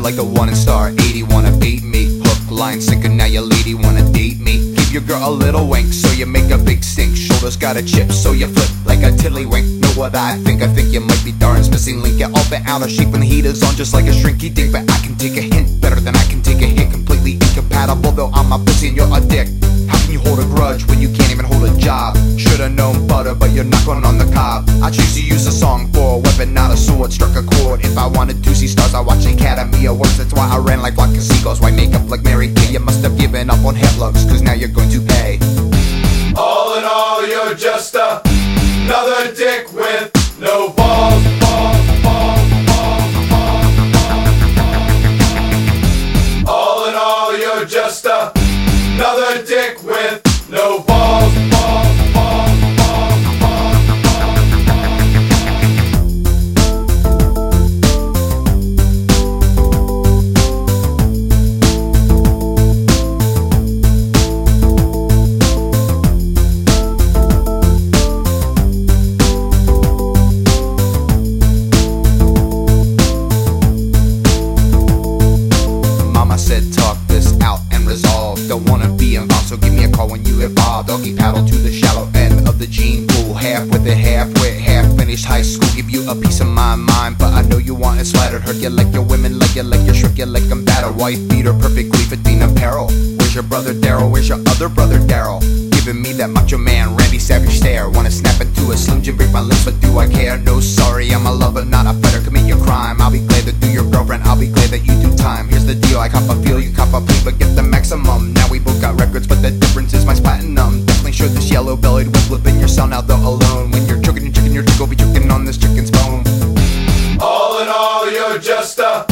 like a 1 star 80. Wanna bait me, hook, line, sinker, now your lady wanna date me. Give your girl a little wink, so you make a big stink. Shoulders got a chip, so you flip like a tiddlywink. Know what I think you might be Darren's missing link. Get all bent out of shape when the heat is on, just like a shrinky dink. But I can take a hint better than I can take a hit. Completely incompatible, though I'm a pussy and you're a dick. How can you hold a grudge when you can't even hold a job? Should've known butter, but you're not going on the cob. I choose to use a song for a weapon, not a sword. Struck a chord. If I wanted to see stars, I watched Academy Awards. That's why I ran like flock of seagulls. Why make up like Mary Kay? You must have given up on hair looks, cause now you're going to pay. All in all, you're just another dick with no balls, balls, balls, balls, balls, balls. All in all, you're just another dick with no balls, balls, balls, balls, balls, balls. Talk this out and resolve. Don't wanna be involved, so give me a call when you evolve. Doggy paddle to the shallow end of the gene pool. Half with it, half wet, half finished high school. Give you a piece of my mind, but I know you want it splattered. Hurt you like your women, like you like your shrink you like I'm battered. Wife beater perfectly fitting apparel. Where's your brother Daryl? Where's your other brother Daryl? Giving me that macho man Randy Savage stare. Wanna snap into a Slim Jim, break my lips, but do I care? No sorry, I'm a lover, not a fighter. Commit your crime, I'll be glad to do your girlfriend. I'll be glad that you do time. Here's the deal, I cop a feel, you cop a plea, but get the maximum. Now we both got records, but the difference is mine's platinum. Definitely sure this yellow-bellied will flip in your sound out though alone. When you're choking your chicken, you're go be choking on this chicken's bone. All in all, you're just